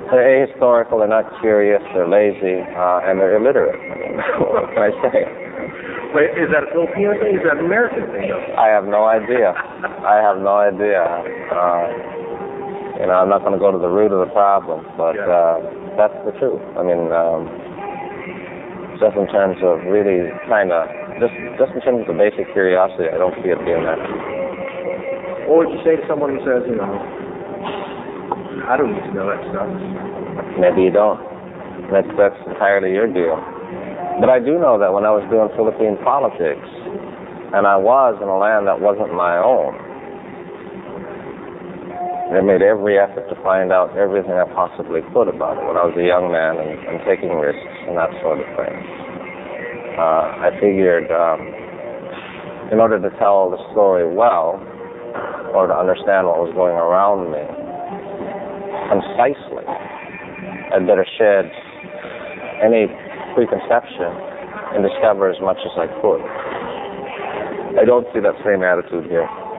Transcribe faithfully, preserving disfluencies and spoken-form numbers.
They're ahistorical, they're not curious, they're lazy, uh, and they're illiterate. I mean, what can I say? Wait, is that a Filipino thing? Is that an American thing? I have no idea. I have no idea. Uh, you know, I'm not going to go to the root of the problem, but uh, that's the truth. I mean, um, just in terms of really kind of, just just in terms of the basic curiosity, I don't see it being that. What would you say to someone who says, you know, I don't need to know that stuff? Maybe you don't. That's that's entirely your deal. But I do know that when I was doing Philippine politics, and I was in a land that wasn't my own, I made every effort to find out everything I possibly could about it when I was a young man and, and taking risks and that sort of thing. Uh, I figured um, in order to tell the story well, or to understand what was going around me concisely, I'd better shed any preconception and discover as much as I could. I don't see that same attitude here.